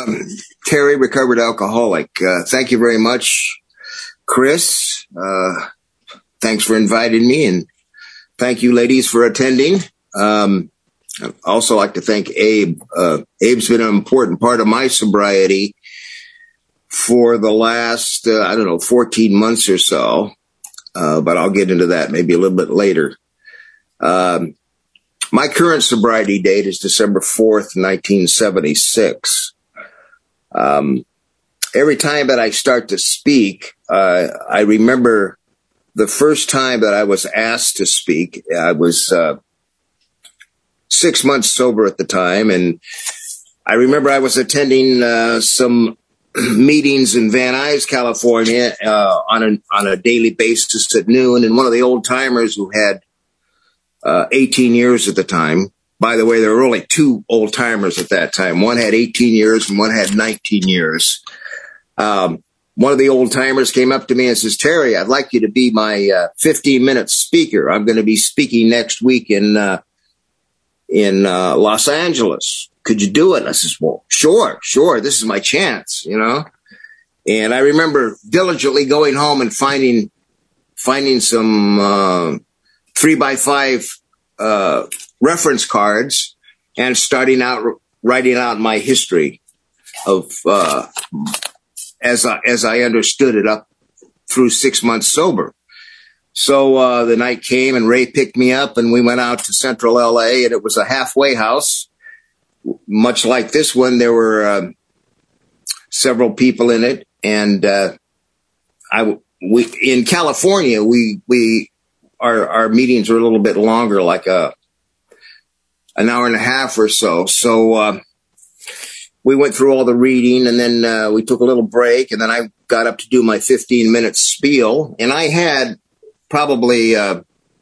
Terry, recovered alcoholic. Thank you very much, Chris. Thanks for inviting me, and thank you, ladies, for attending. I'd also like to thank Abe. Abe's been an important part of my sobriety for the last, 14 months or so. But I'll get into that maybe a little bit later. My current sobriety date is December 4th, 1976. Every time that I start to speak, I remember the first time that I was asked to speak. I was 6 months sober at the time, and I remember I was attending some meetings in Van Nuys, California, on a daily basis at noon, and one of the old timers who had 18 years at the time. By the way, there were only two old timers at that time. One had 18 years and one had 19 years. One of the old timers came up to me and says, "Terry, I'd like you to be my 15-minute speaker. I'm going to be speaking next week in Los Angeles. Could you do it?" I says, "Well, sure. This is my chance, you know." And I remember diligently going home and finding some 3x5 reference cards and writing out my history of as I understood it up through 6 months sober. So the night came and Ray picked me up and we went out to Central LA, and it was a halfway house. Much like this one, there were several people in it, and in California, our meetings were a little bit longer, like an hour and a half or so. So we went through all the reading, and then we took a little break, and then I got up to do my 15-minute spiel, and I had probably a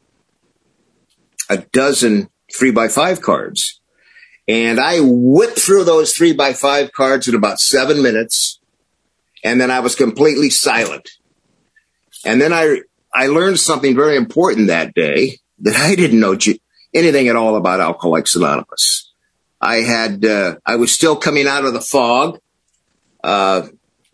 dozen 3x5 cards. And I whipped through those 3x5 cards in about 7 minutes, and then I was completely silent. And then I learned something very important that day, that I didn't know anything at all about Alcoholics Anonymous. I was still coming out of the fog, but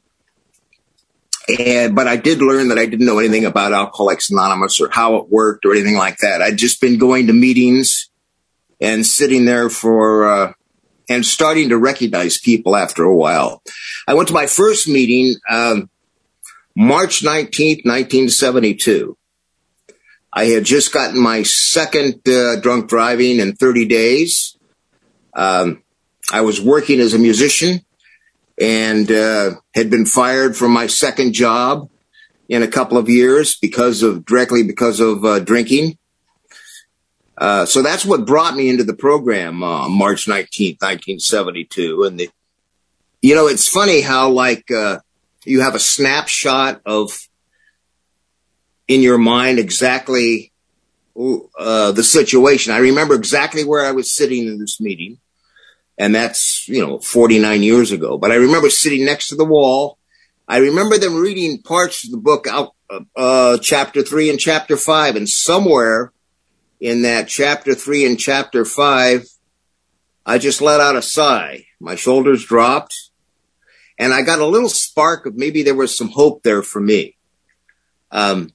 I did learn that I didn't know anything about Alcoholics Anonymous or how it worked or anything like that. I'd just been going to meetings and sitting there and starting to recognize people after a while. I went to my first meeting, March 19th, 1972. I had just gotten my second drunk driving in 30 days. I was working as a musician and had been fired from my second job in a couple of years because of drinking. So that's what brought me into the program, March 19th, 1972. And it's funny how you have a snapshot of in your mind exactly the situation. I remember exactly where I was sitting in this meeting, and that's 49 years ago. But I remember sitting next to the wall. I remember them reading parts of the book out, chapter 3 and chapter 5, and somewhere in that chapter 3 and chapter 5, I just let out a sigh. My shoulders dropped, and I got a little spark of maybe there was some hope there for me. And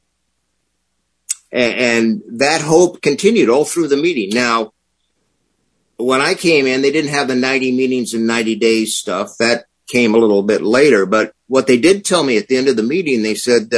that hope continued all through the meeting. Now, when I came in, they didn't have the 90 meetings in 90 days stuff. That came a little bit later. But what they did tell me at the end of the meeting, they said,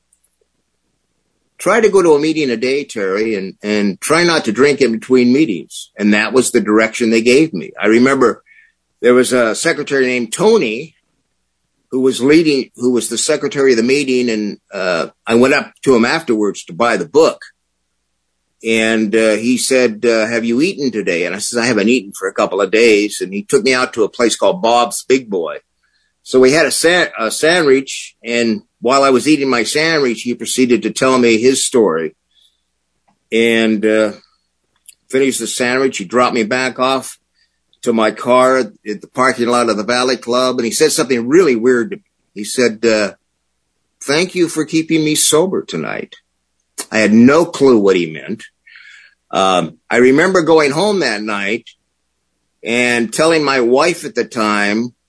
try to go to a meeting a day, Terry, and try not to drink in between meetings. And that was the direction they gave me. I remember there was a secretary named Tony who was the secretary of the meeting. And I went up to him afterwards to buy the book. And he said, have you eaten today? And I said, I haven't eaten for a couple of days. And he took me out to a place called Bob's Big Boy. So we had a sandwich, and while I was eating my sandwich, he proceeded to tell me his story. And finished the sandwich. He dropped me back off to my car at the parking lot of the Valley Club, and he said something really weird to me. He said, thank you for keeping me sober tonight. I had no clue what he meant. I remember going home that night and telling my wife at the time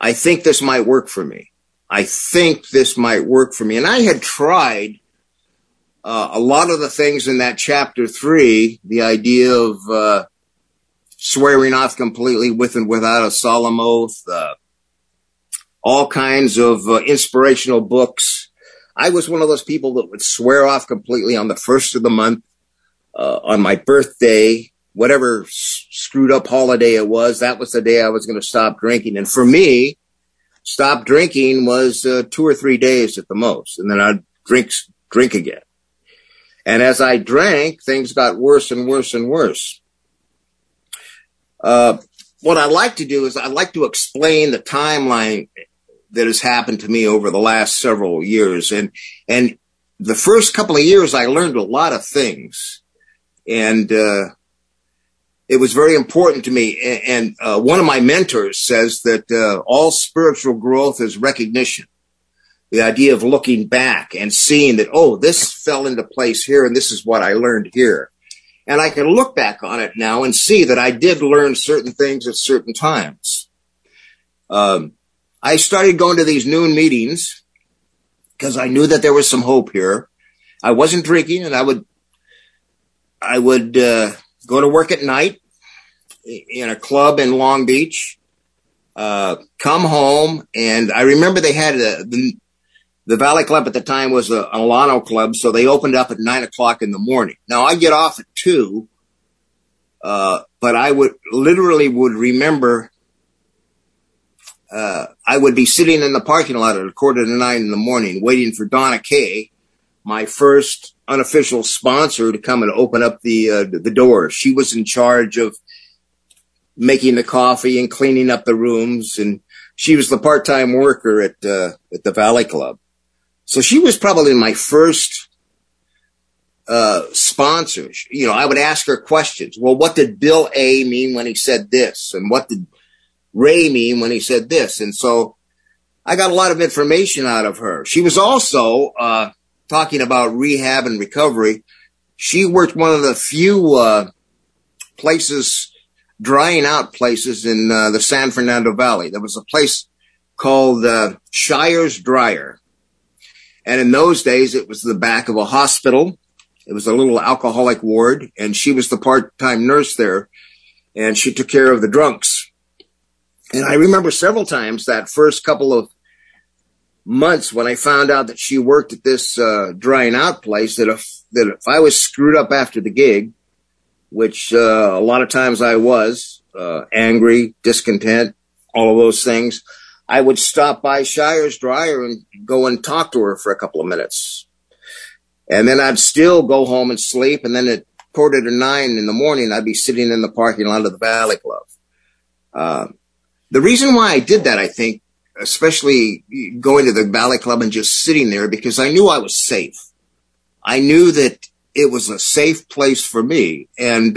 I think this might work for me. I think this might work for me. And I had tried a lot of the things in that chapter 3, the idea of swearing off completely with and without a solemn oath, all kinds of inspirational books. I was one of those people that would swear off completely on the first of the month, on my birthday, whatever screwed up holiday it was. That was the day I was going to stop drinking. And for me, stop drinking was 2 or 3 days at the most. And then I'd drink again. And as I drank, things got worse and worse and worse. What I like to do is I like to explain the timeline that has happened to me over the last several years. And the first couple of years, I learned a lot of things. And it was very important to me. And one of my mentors says that all spiritual growth is recognition. The idea of looking back and seeing that, oh, this fell into place here, and this is what I learned here. And I can look back on it now and see that I did learn certain things at certain times. I started going to these noon meetings because I knew that there was some hope here. I wasn't drinking, and I would go to work at night in a club in Long Beach, come home, and I remember they had the Valley Club at the time was an Alano club, so they opened up at 9 o'clock in the morning. Now, I get off at 2, but I would remember I would be sitting in the parking lot at 8:45 in the morning waiting for Donna Kay, my first unofficial sponsor, to come and open up the door. She was in charge of making the coffee and cleaning up the rooms, and she was the part-time worker at the Valley Club. So she was probably my first sponsor. You know, I would ask her questions. Well, what did Bill A. mean when he said this? And what did Ray mean when he said this? And so I got a lot of information out of her. She was also talking about rehab and recovery. She worked one of the few places, drying out places in the San Fernando Valley. There was a place called Shire's Dryer. And in those days, it was the back of a hospital. It was a little alcoholic ward, and she was the part-time nurse there, and she took care of the drunks. And I remember several times that first couple of months when I found out that she worked at this drying out place, that if I was screwed up after the gig, which a lot of times I was, angry, discontent, all of those things, I would stop by Shire's Dryer and go and talk to her for a couple of minutes. And then I'd still go home and sleep. And then at 8:45 in the morning, I'd be sitting in the parking lot of the Valley Club. The reason why I did that, I think, especially going to the Valley Club and just sitting there, because I knew I was safe. I knew that it was a safe place for me. And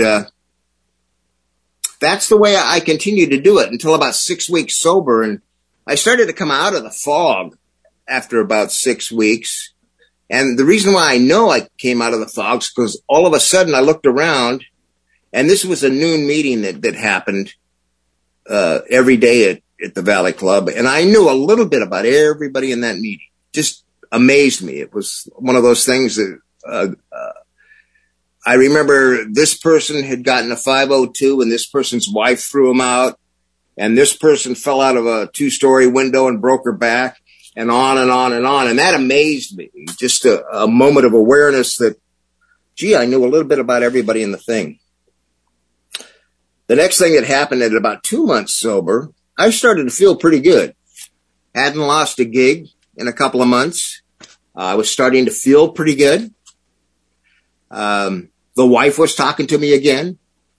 that's the way I continued to do it until about 6 weeks sober. And I started to come out of the fog after about 6 weeks. And the reason why I know I came out of the fog is because all of a sudden I looked around, and this was a noon meeting that happened every day at the Valley Club. And I knew a little bit about everybody in that meeting. Just amazed me. It was one of those things that I remember this person had gotten a 502 and this person's wife threw him out. And this person fell out of a 2-story window and broke her back, and on and on and on. And that amazed me. Just a moment of awareness that, gee, I knew a little bit about everybody in the thing. The next thing that happened at about 2 months sober, I started to feel pretty good. Hadn't lost a gig in a couple of months. I was starting to feel pretty good. The wife was talking to me again.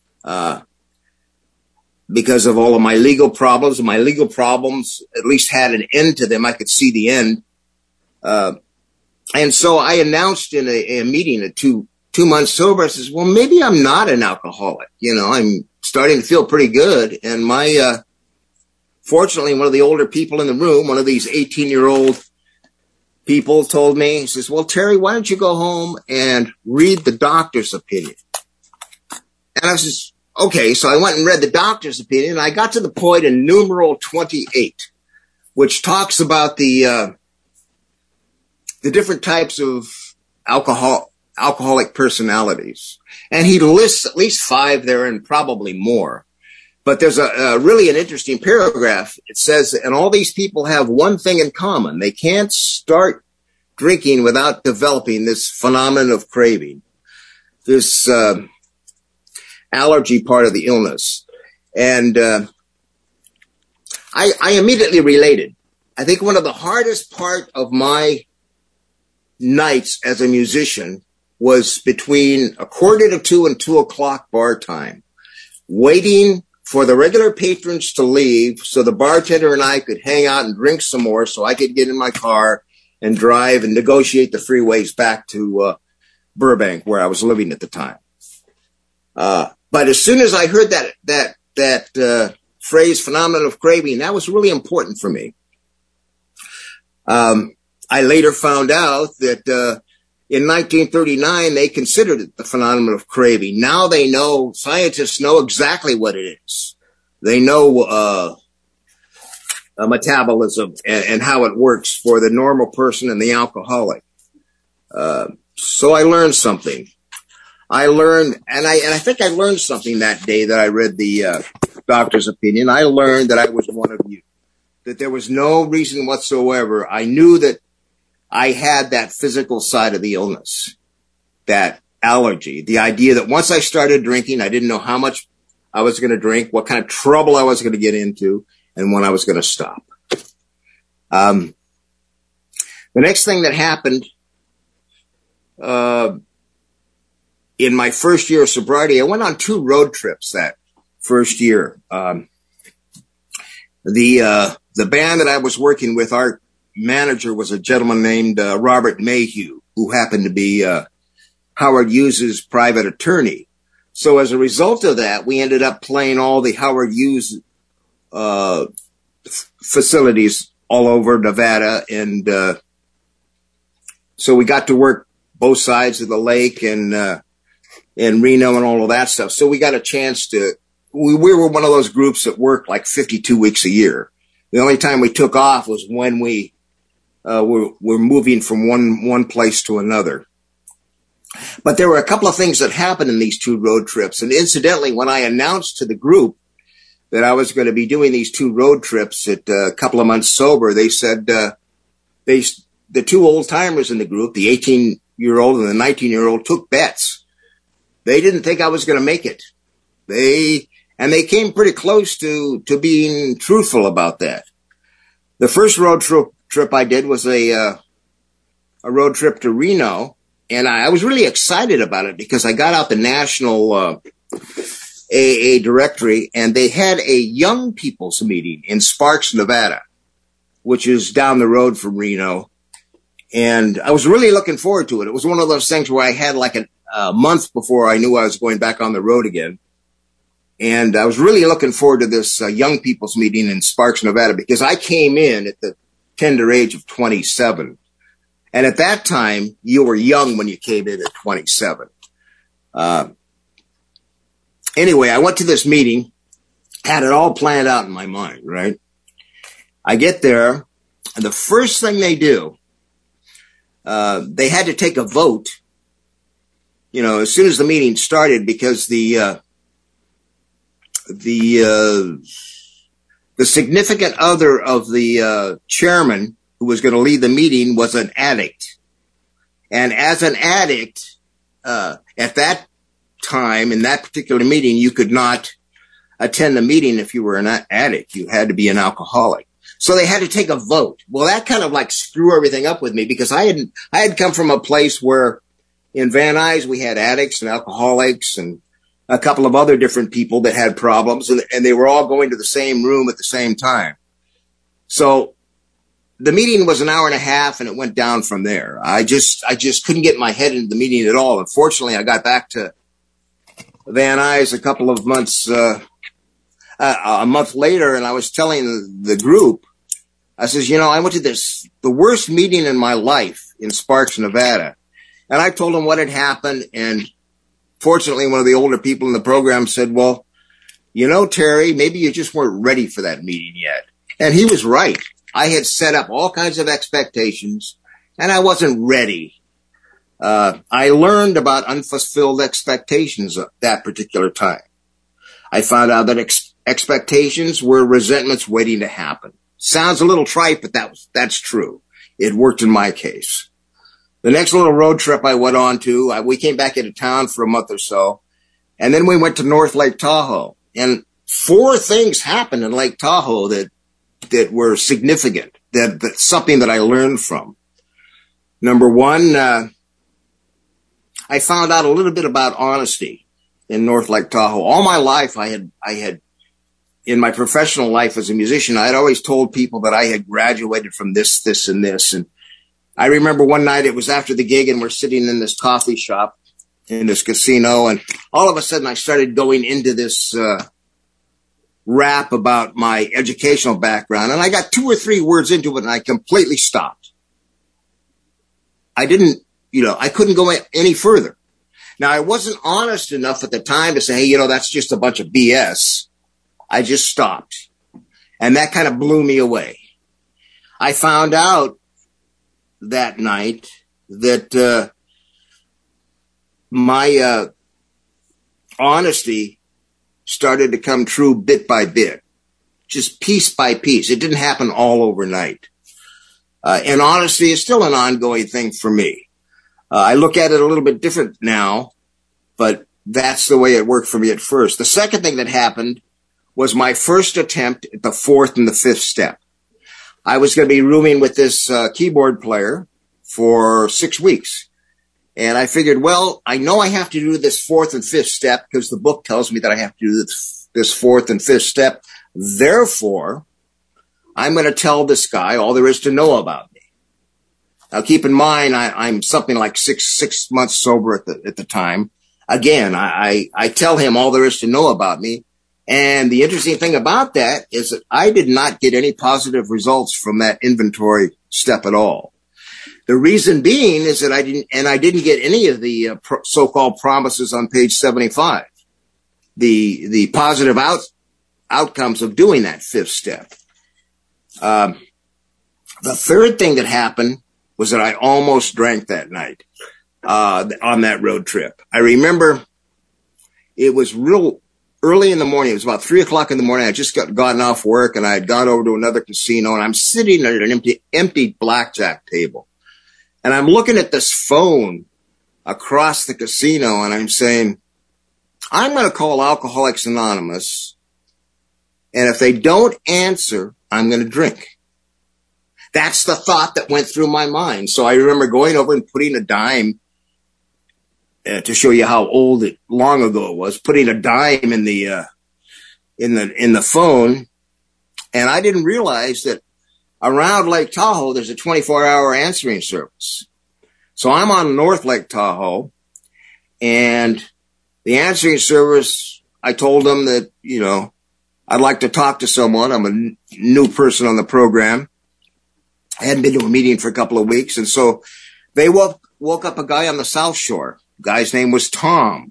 Because of all of my legal problems. My legal problems at least had an end to them. I could see the end. And so I announced in a meeting at 2 months sober, I says, well, maybe I'm not an alcoholic. You know, I'm starting to feel pretty good. And fortunately, one of the older people in the room, one of these 18-year-old people told me, he says, well, Terry, why don't you go home and read the doctor's opinion? And I says, okay, so I went and read the doctor's opinion, and I got to the point in numeral 28. which talks about the different types of alcoholic personalities. And he lists at least 5 there and probably more. But there's really an interesting paragraph. It says, and all these people have one thing in common. They can't start drinking without developing this phenomenon of craving, this allergy part of the illness. And I immediately related. I think one of the hardest part of my nights as a musician was between 1:45 and 2 o'clock bar time, waiting for the regular patrons to leave so the bartender and I could hang out and drink some more so I could get in my car and drive and negotiate the freeways back to Burbank, where I was living at the time. But as soon as I heard that phrase, phenomenon of craving, that was really important for me. I later found out that in 1939, they considered it the phenomenon of craving. Now they know, scientists know exactly what it is. They know metabolism and how it works for the normal person and the alcoholic. So I learned something. I think I learned something that day that I read the doctor's opinion. I learned that I was one of you, that there was no reason whatsoever. I knew that I had that physical side of the illness, that allergy, the idea that once I started drinking, I didn't know how much I was going to drink, what kind of trouble I was going to get into, and when I was going to stop. The next thing that happened in my first year of sobriety, I went on 2 road trips that first year. The band that I was working with, our manager was a gentleman named Robert Mayhew, who happened to be Howard Hughes's private attorney. So as a result of that, we ended up playing all the Howard Hughes facilities all over Nevada. And so we got to work both sides of the lake and Reno and all of that stuff. So we got a chance to, we were one of those groups that worked like 52 weeks a year. The only time we took off was when we're moving from one place to another. But there were a couple of things that happened in these 2 road trips. And incidentally, when I announced to the group that I was going to be doing these 2 road trips at a couple of months sober, they said, the 2 old timers in the group, the 18-year-old and the 19-year-old, took bets. They didn't think I was going to make it. They came pretty close to being truthful about that. The first road trip I did was a road trip to Reno, and I was really excited about it because I got out the national AA directory, and they had a young people's meeting in Sparks, Nevada, which is down the road from Reno. And I was really looking forward to it. It was one of those things where I had like a month before I knew I was going back on the road again. And I was really looking forward to this young people's meeting in Sparks, Nevada, because I came in at the tender age of 27. And at that time, you were young when you came in at 27. Anyway, I went to this meeting, had it all planned out in my mind, right? I get there, and the first thing they do, they had to take a vote, as soon as the meeting started, because the significant other of the chairman who was going to lead the meeting was an addict. And as an addict, at that time, in that particular meeting, you could not attend the meeting if you were an addict. You had to be an alcoholic. So they had to take a vote. Well, that kind of like screwed everything up with me, because I had come from a place where in Van Nuys we had addicts and alcoholics and a couple of other different people that had problems, and they were all going to the same room at the same time. So the meeting was an hour and a half, and it went down from there. I just couldn't get my head into the meeting at all. Unfortunately, I got back to Van Nuys a couple of months, a month later, and I was telling the group, I says, I went to the worst meeting in my life in Sparks, Nevada. And I told them what had happened, and fortunately, one of the older people in the program said, well, Terry, maybe you just weren't ready for that meeting yet. And he was right. I had set up all kinds of expectations, and I wasn't ready. I learned about unfulfilled expectations at that particular time. I found out that expectations were resentments waiting to happen. Sounds a little trite, but that's true. It worked in my case. The next little road trip I went on to, we came back into town for a month or so, and then we went to North Lake Tahoe. And 4 things happened in Lake Tahoe that were significant, that's something that I learned from. Number one, I found out a little bit about honesty in North Lake Tahoe. All my life, I had, in my professional life as a musician, I had always told people that I had graduated from this, this, and this. And I remember one night it was after the gig and we're sitting in this coffee shop in this casino. And all of a sudden I started going into this, rap about my educational background. And I got 2 or 3 words into it and I completely stopped. I couldn't go any further. Now, I wasn't honest enough at the time to say, hey, that's just a bunch of BS. I just stopped. And that kind of blew me away. I found out that night that my honesty started to come true bit by bit, just piece by piece. It didn't happen all overnight. And honesty is still an ongoing thing for me. I look at it a little bit different now, but that's the way it worked for me at first. The second thing that happened was my first attempt at the 4th and the 5th step. I was going to be rooming with this keyboard player for 6 weeks. And I figured, well, I know I have to do this 4th and 5th step because the book tells me that I have to do this 4th and 5th step. Therefore, I'm going to tell this guy all there is to know about me. Now, keep in mind, I'm something like six months sober at the time. Again, I tell him all there is to know about me. And the interesting thing about that is that I did not get any positive results from that inventory step at all. The reason being is that I didn't get any of the so-called promises on page 75. The positive outcomes of doing that 5th step. The third thing that happened was that I almost drank that night, on that road trip. I remember it was real early in the morning. It was about 3:00 in the morning. I just gotten off work and I had gone over to another casino and I'm sitting at an empty blackjack table. And I'm looking at this phone across the casino and I'm saying, I'm going to call Alcoholics Anonymous. And if they don't answer, I'm going to drink. That's the thought that went through my mind. So I remember going over and putting a dime, to show you how long ago it was, putting a dime in the phone. And I didn't realize that around Lake Tahoe, there's a 24-hour answering service. So I'm on North Lake Tahoe and the answering service, I told them that, I'd like to talk to someone. I'm a new person on the program. I hadn't been to a meeting for a couple of weeks. And so they woke up a guy on the South Shore. The guy's name was Tom.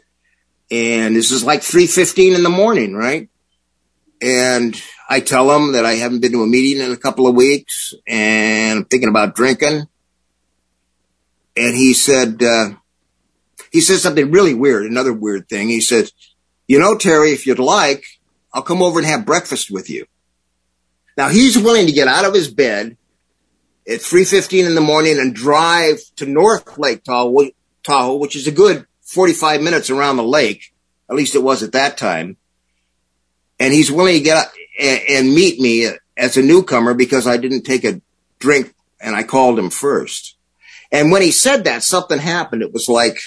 And this is like 3:15 in the morning, right? And I tell him that I haven't been to a meeting in a couple of weeks and I'm thinking about drinking. And he said something really weird, another weird thing. He said, Terry, if you'd like, I'll come over and have breakfast with you. Now he's willing to get out of his bed at 3:15 in the morning and drive to North Lake Tahoe, which is a good 45 minutes around the lake. At least it was at that time. And he's willing to get up and meet me as a newcomer because I didn't take a drink and I called him first. And when he said that, something happened. It was like,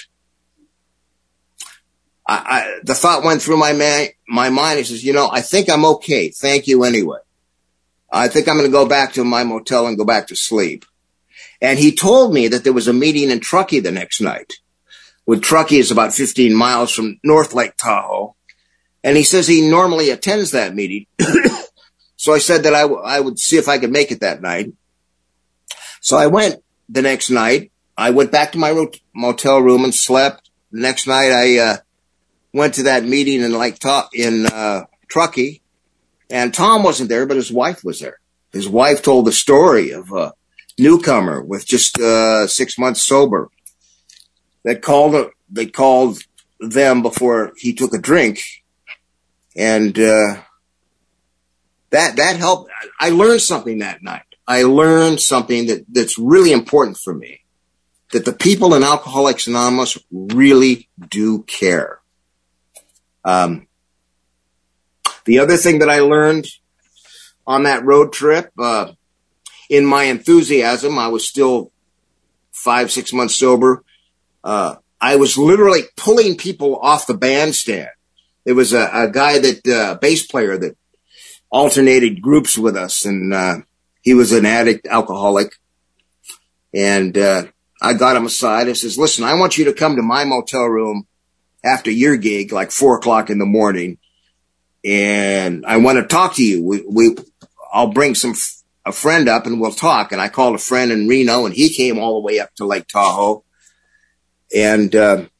the thought went through my mind. He says, I think I'm okay. Thank you anyway. I think I'm going to go back to my motel and go back to sleep. And he told me that there was a meeting in Truckee the next night. Truckee is about 15 miles from North Lake Tahoe. And he says he normally attends that meeting. So I said that I would see if I could make it that night. So I went the next night. I went back to my motel room and slept. The next night I went to that meeting in Truckee. And Tom wasn't there, but his wife was there. his wife told the story of a newcomer with just 6 months sober that called them before he took a drink, and that helped. I learned something that night. I learned something that's really important for me, that the people in Alcoholics Anonymous really do care. The other thing that I learned on that road trip, in my enthusiasm, I was still 5-6 months sober. I was literally pulling people off the bandstand. There was a guy bass player that alternated groups with us, and he was an addict, alcoholic. And I got him aside. I says, listen, I want you to come to my motel room after your gig, like 4:00 in the morning. And I want to talk to you. I'll bring a friend up and we'll talk. And I called a friend in Reno, and he came all the way up to Lake Tahoe. And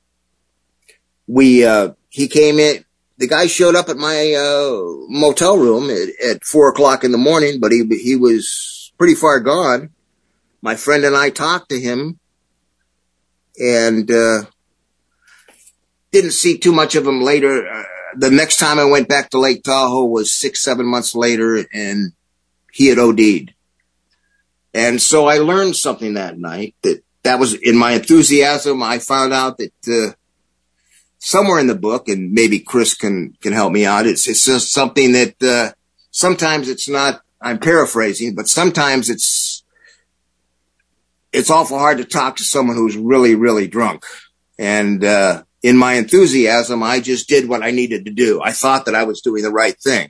he came in. The guy showed up at my motel room at 4:00 in the morning, but he was pretty far gone. My friend and I talked to him, and didn't see too much of him later. The next time I went back to Lake Tahoe was 6-7 months later, and he had OD'd. And so I learned something that night that was in my enthusiasm. I found out that somewhere in the book, and maybe Chris can help me out, it's just something that sometimes it's not, I'm paraphrasing, but sometimes it's awful hard to talk to someone who's really, really drunk. And in my enthusiasm, I just did what I needed to do. I thought that I was doing the right thing.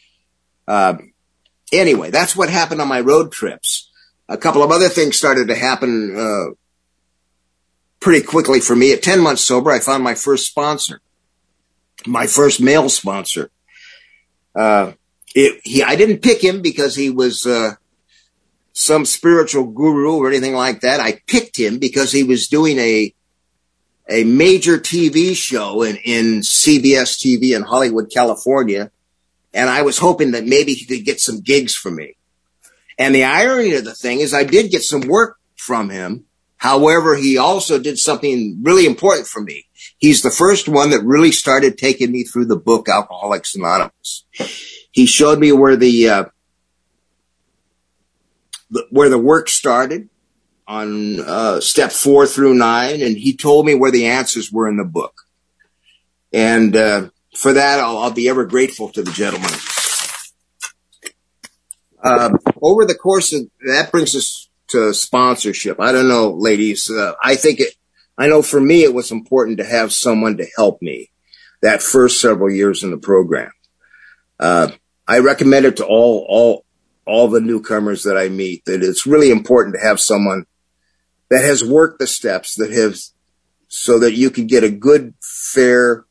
Anyway, that's what happened on my road trips. A couple of other things started to happen pretty quickly for me. At 10 months sober, I found my first sponsor, my first male sponsor. I didn't pick him because he was some spiritual guru or anything like that. I picked him because he was doing a major TV show in CBS TV in Hollywood, California, and I was hoping that maybe he could get some gigs for me. And the irony of the thing is I did get some work from him. However, he also did something really important for me. He's the first one that really started taking me through the book Alcoholics Anonymous. He showed me where the work started on step 4 through 9, and he told me where the answers were in the book. And for that, I'll be ever grateful to the gentleman. Over the course of that brings us to sponsorship. I don't know, ladies. I know for me it was important to have someone to help me that first several years in the program. I recommend it to all the newcomers that I meet, that it's really important to have someone that has worked the steps, so that you can get a good, fair,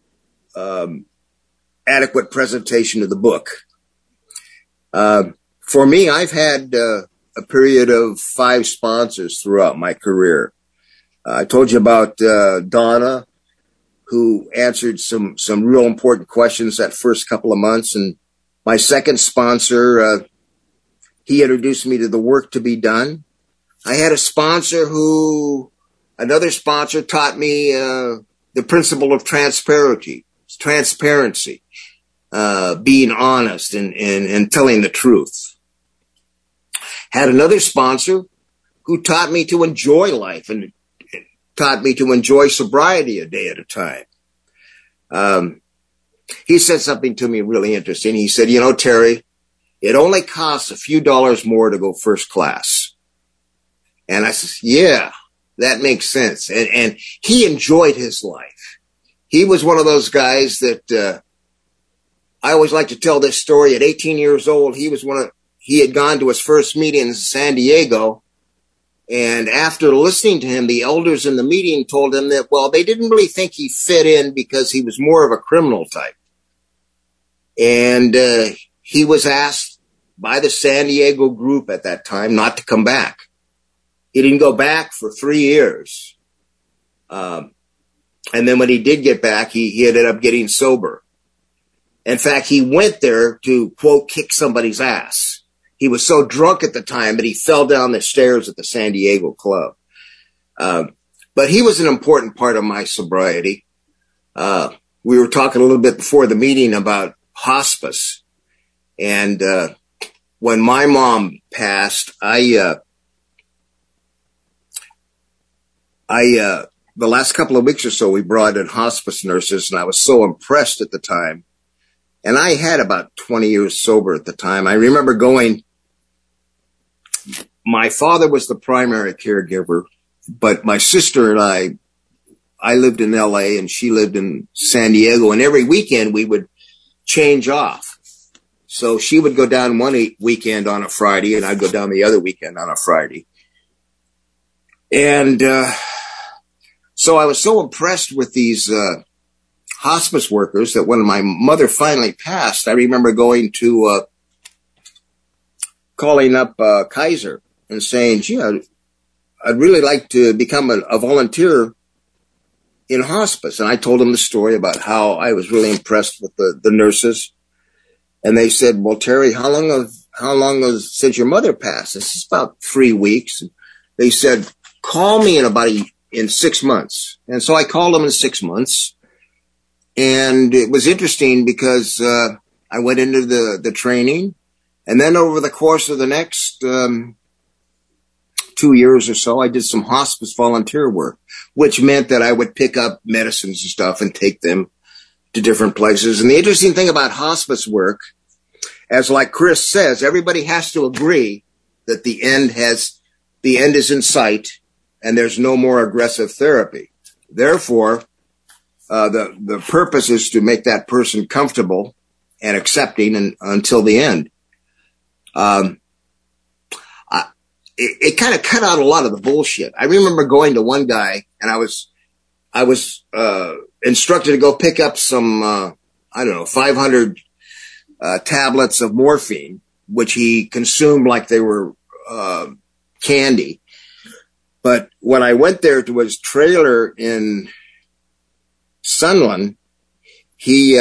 adequate presentation of the book. For me, I've had a period of 5 sponsors throughout my career. I told you about Donna, who answered some real important questions that first couple of months. And my second sponsor, he introduced me to the work to be done. I had another sponsor taught me the principle of transparency, being honest and telling the truth. Had another sponsor who taught me to enjoy life and taught me to enjoy sobriety a day at a time. He said something to me really interesting. He said, Terry, it only costs a few dollars more to go first class. And I said, yeah, that makes sense. And he enjoyed his life. He was one of those guys that I always like to tell this story. At 18 years old, he had gone to his first meeting in San Diego. And after listening to him, the elders in the meeting told him that, well, they didn't really think he fit in because he was more of a criminal type. And he was asked by the San Diego group at that time not to come back. He didn't go back for 3 years. And then when he did get back, he ended up getting sober. In fact, he went there to, quote, kick somebody's ass. He was so drunk at the time that he fell down the stairs at the San Diego club. But he was an important part of my sobriety. We were talking a little bit before the meeting about hospice. And when my mom passed, the last couple of weeks or so, we brought in hospice nurses, and I was so impressed at the time. And I had about 20 years sober at the time. I remember my father was the primary caregiver, but my sister and I lived in LA and she lived in San Diego, and every weekend we would change off. So she would go down one weekend on a Friday and I'd go down the other weekend on a Friday. And so I was so impressed with these hospice workers that when my mother finally passed, I remember going to calling up Kaiser and saying, gee, I'd really like to become a volunteer in hospice. And I told them the story about how I was really impressed with the nurses. And they said, well, Terry, how long has since your mother passed? This is about 3 weeks. And they said, call me in 6 months. And so I called them in 6 months. And it was interesting because I went into the training. And then over the course of the next 2 years or so, I did some hospice volunteer work, which meant that I would pick up medicines and stuff and take them to different places. And the interesting thing about hospice work, as like Chris says, everybody has to agree that the end is in sight and there's no more aggressive therapy. Therefore, the purpose is to make that person comfortable and accepting until the end. It kind of cut out a lot of the bullshit. I remember going to one guy and I was instructed to go pick up some, 500 tablets of morphine, which he consumed like they were candy. But when I went there to his trailer in Sunland, we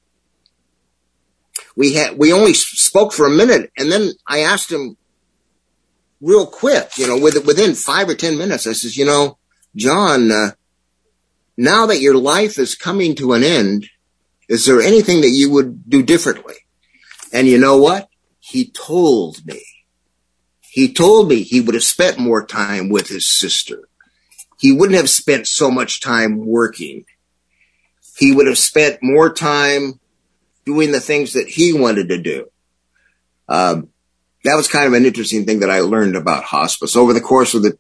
only spoke for a minute, and then I asked him real quick, within 5 or 10 minutes, I says, John, now that your life is coming to an end, is there anything that you would do differently? And you know what? He told me he would have spent more time with his sister. He wouldn't have spent so much time working. He would have spent more time doing the things that he wanted to do. That was kind of an interesting thing that I learned about hospice over the course of the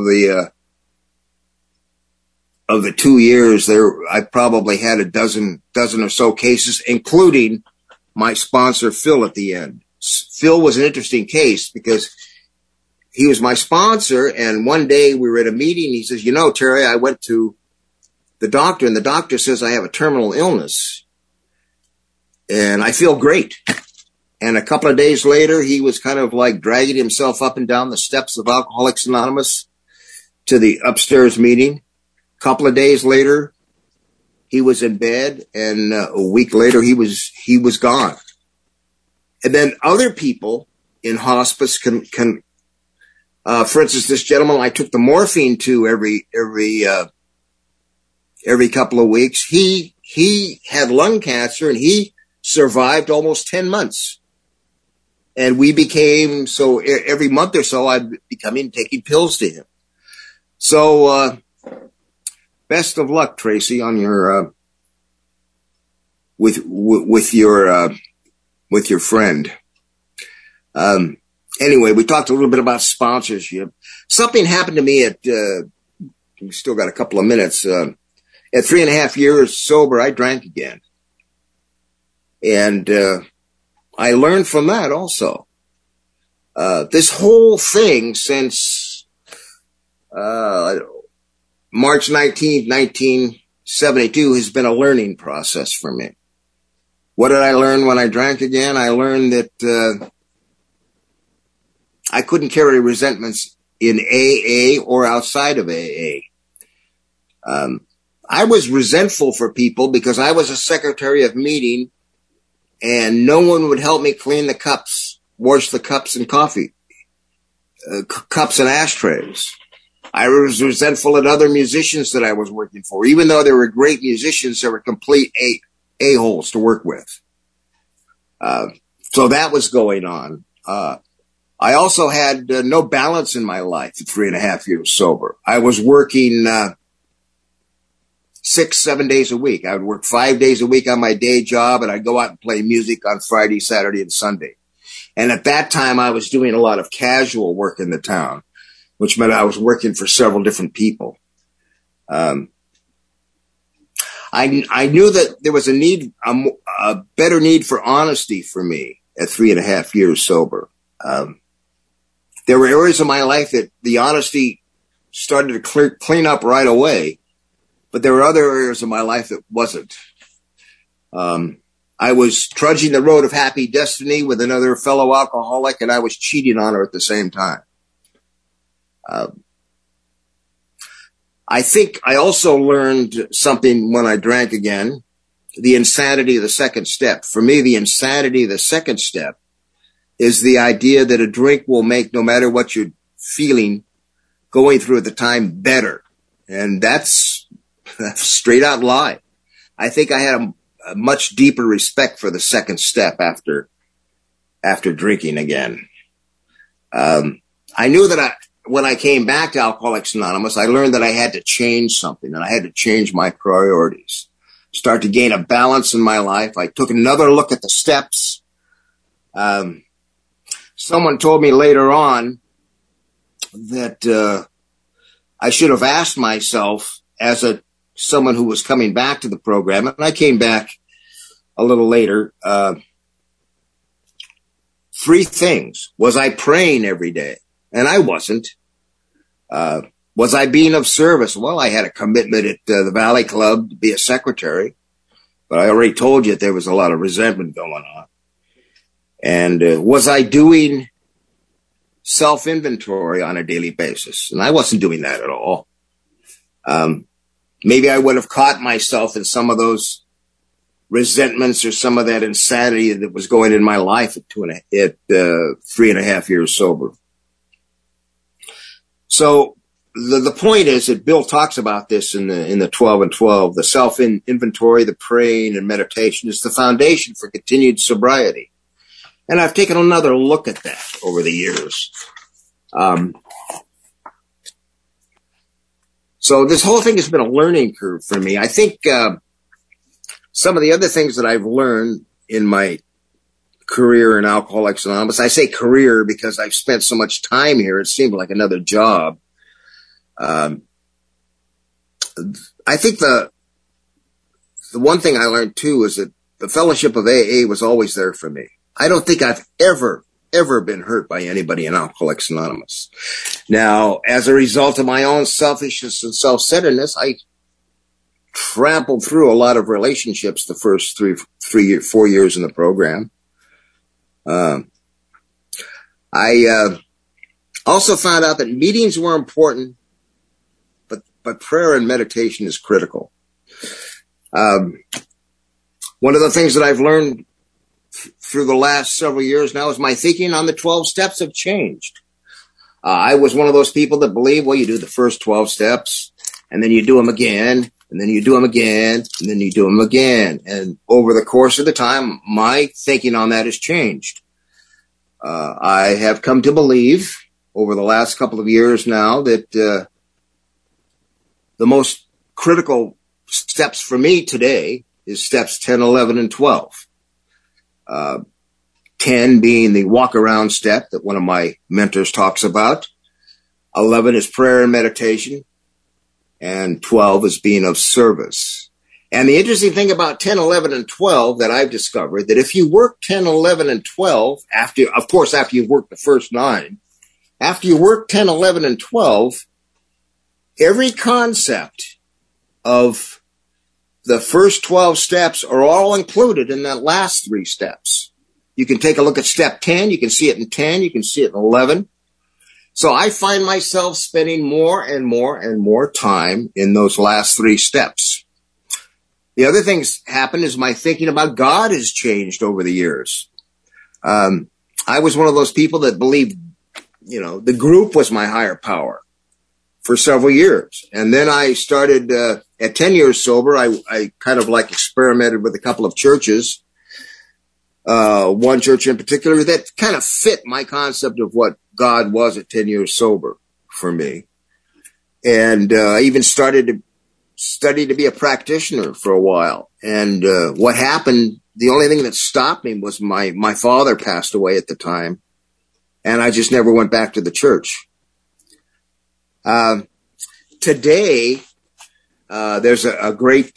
2 years. I probably had a dozen or so cases, including my sponsor, Phil, at the end. Phil was an interesting case because he was my sponsor. And one day we were at a meeting. He says, Terry, I went to the doctor and the doctor says I have a terminal illness and I feel great. And a couple of days later, he was kind of like dragging himself up and down the steps of Alcoholics Anonymous to the upstairs meeting. A couple of days later, he was in bed, and a week later, he was gone. And then other people in hospice can for instance, this gentleman I took the morphine to every couple of weeks. He had lung cancer, and he survived almost 10 months. And we became, so every month or so, I'd be taking pills to him. So, best of luck, Tracy, on your, with your friend. Anyway, we talked a little bit about sponsorship. Something happened to me we still got a couple of minutes. At 3.5 years sober, I drank again. And, I learned from that also. This whole thing since March 19th, 1972 has been a learning process for me. What did I learn when I drank again? I learned that I couldn't carry resentments in AA or outside of AA. I was resentful for people because I was a secretary of meeting and no one would help me clean the cups wash the cups and cups and ashtrays. I was resentful at other musicians that I was working for. Even though they were great musicians, they were complete a-holes to work with. So that was going on. I also had no balance in my life at 3.5 years sober. I was working 6-7 days a week. I would work 5 days a week on my day job, and I'd go out and play music on Friday, Saturday, and Sunday. And at that time, I was doing a lot of casual work in the town, which meant I was working for several different people. I knew that there was a better need for honesty for me at 3.5 years sober. There were areas of my life that the honesty started to clean up right away, but there were other areas of my life that wasn't. I was trudging the road of happy destiny with another fellow alcoholic, and I was cheating on her at the same time. I think I also learned something when I drank again, the insanity of the second step. For me, the insanity of the second step is the idea that a drink will make, no matter what you're feeling, going through at the time, better. And that's a straight out lie. I think I had a much deeper respect for the second step after drinking again. I knew that when I came back to Alcoholics Anonymous, I learned that I had to change something, and I had to change my priorities, start to gain a balance in my life. I took another look at the steps. Someone told me later on that I should have asked myself as someone who was coming back to the program, and I came back a little later, 3 things. Was I praying every day? And I wasn't. Was I being of service? Well, I had a commitment at the Valley Club to be a secretary, but I already told you that there was a lot of resentment going on. And was I doing self-inventory on a daily basis? And I wasn't doing that at all. Maybe I would have caught myself in some of those resentments or some of that insanity that was going in my life at 3.5 years sober. So the point is that Bill talks about this in the 12 and 12. The self-inventory, the praying and meditation is the foundation for continued sobriety. And I've taken another look at that over the years. So this whole thing has been a learning curve for me. I think some of the other things that I've learned in my career in Alcoholics Anonymous, I say career because I've spent so much time here, it seemed like another job. I think the one thing I learned too is that the fellowship of AA was always there for me. I don't think I've ever been hurt by anybody in Alcoholics Anonymous. Now, as a result of my own selfishness and self-centeredness, I trampled through a lot of relationships the first 4 years in the program. I also found out that meetings were important, but prayer and meditation is critical. One of the things that I've learned through the last several years now is my thinking on the 12 steps have changed. I was one of those people that believe, well, you do the first 12 steps, and then you do them again, and then you do them again, and then you do them again. And over the course of the time, my thinking on that has changed. I have come to believe over the last couple of years now that the most critical steps for me today is steps 10, 11, and 12. 10 being the walk around step that one of my mentors talks about. 11 is prayer and meditation. And 12 is being of service. And the interesting thing about 10, 11, and 12 that I've discovered, that if you work 10, 11, and 12, after you've worked the first 9, after you work 10, 11, and 12, every concept of the first 12 steps are all included in that last 3 steps. You can take a look at step 10. You can see it in 10. You can see it in 11. So I find myself spending more and more and more time in those last 3 steps. The other things happen is my thinking about God has changed over the years. I was one of those people that believed, the group was my higher power for several years. And then I started, at 10 years sober, I kind of like experimented with a couple of churches. One church in particular that kind of fit my concept of what God was at 10 years sober for me. And I even started to study to be a practitioner for a while. And what happened, the only thing that stopped me was my father passed away at the time. And I just never went back to the church. Today, there's a great,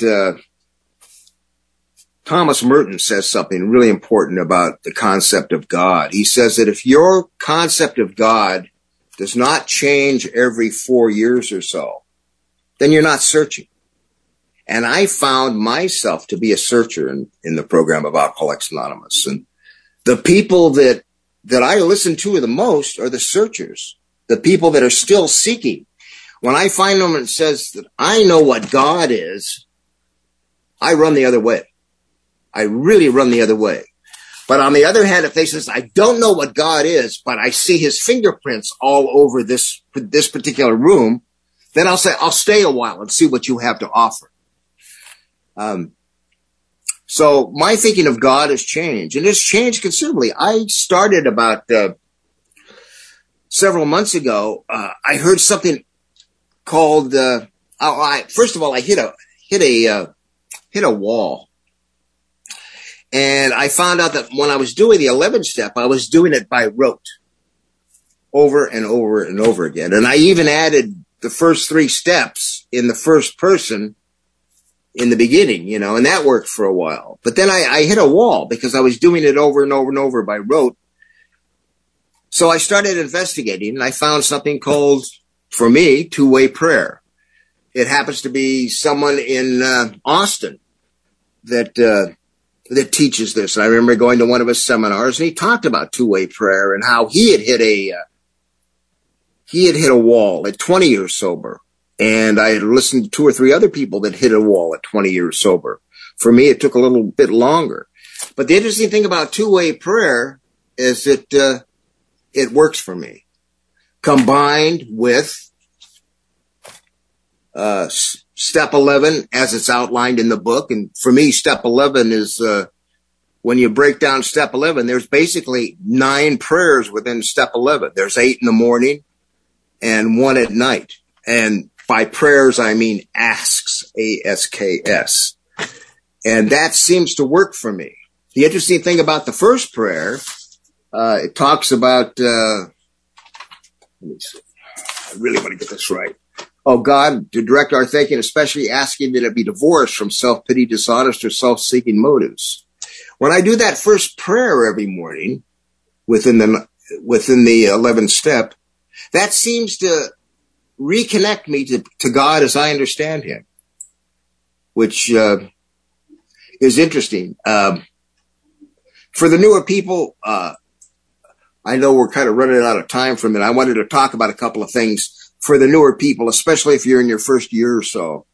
Thomas Merton says something really important about the concept of God. He says that if your concept of God does not change every 4 years or so, then you're not searching. And I found myself to be a searcher in the program of Alcoholics Anonymous. And the people that I listen to the most are the searchers, the people that are still seeking. When I find them and says that I know what God is, I run the other way. I really run the other way. But on the other hand, if they says, I don't know what God is, but I see his fingerprints all over this particular room, then I'll say, I'll stay a while and see what you have to offer. So my thinking of God has changed, and it's changed considerably. I started about several months ago. I heard something called. First of all, I hit a wall, and I found out that when I was doing the 11th step, I was doing it by rote, over and over and over again. And I even added the first 3 steps in the first person in the beginning, and that worked for a while. But then I hit a wall because I was doing it over and over and over by rote. So I started investigating, and I found something called, for me, two-way prayer. It happens to be someone in Austin that teaches this. And I remember going to one of his seminars, and he talked about two-way prayer and how he had hit a wall at 20 years sober. And I had listened to 2 or 3 other people that hit a wall at 20 years sober. For me, it took a little bit longer. But the interesting thing about two-way prayer is that it works for me. Combined with step 11, as it's outlined in the book. And for me, step 11 is when you break down step 11, there's basically 9 prayers within step 11. There's 8 in the morning and 1 at night. And by prayers, I mean asks, A-S-K-S. And that seems to work for me. The interesting thing about the first prayer, it talks about, let me see, I really want to get this right. Oh, God, to direct our thinking, especially asking that it be divorced from self-pity, dishonest, or self-seeking motives. When I do that first prayer every morning within the 11th step, that seems to reconnect me to God as I understand him, which is interesting. For the newer people, I know we're kind of running out of time from it. I wanted to talk about a couple of things for the newer people, especially if you're in your first year or so.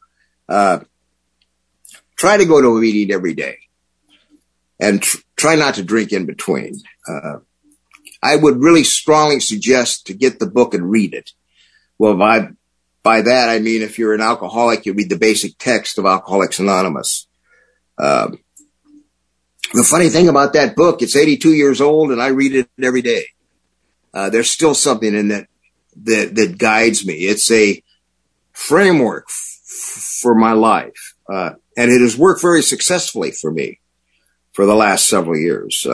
Try to go to a meeting every day and try not to drink in between. I would really strongly suggest to get the book and read it. Well, by that, I mean, if you're an alcoholic, you read the basic text of Alcoholics Anonymous. The funny thing about that book, it's 82 years old, and I read it every day. There's still something in that guides me. It's a framework for my life, and it has worked very successfully for me for the last several years.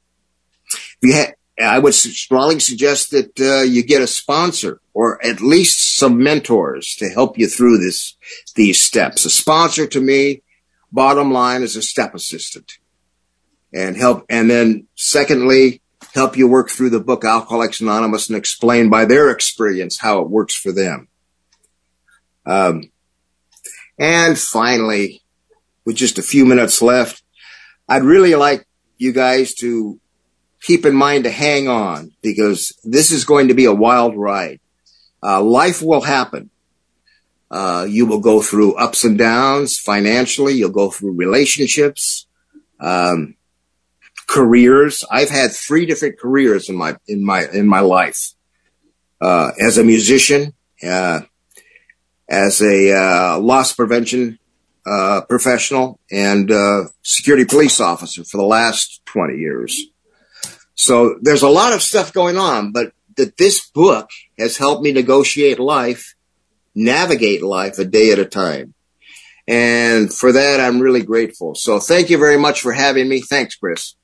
I would strongly suggest that you get a sponsor or at least some mentors to help you through these steps. A sponsor to me, bottom line, is a step assistant. And then secondly, help you work through the book Alcoholics Anonymous and explain by their experience how it works for them. And finally, with just a few minutes left, I'd really like you guys to keep in mind to hang on, because this is going to be a wild ride. Life will happen. You will go through ups and downs financially. You'll go through relationships. careers. I've had 3 different careers in my life. As a musician, as a loss prevention professional, and security police officer for the last 20 years. So there's a lot of stuff going on, but this book has helped me negotiate life, navigate life a day at a time. And for that, I'm really grateful. So thank you very much for having me. Thanks, Chris.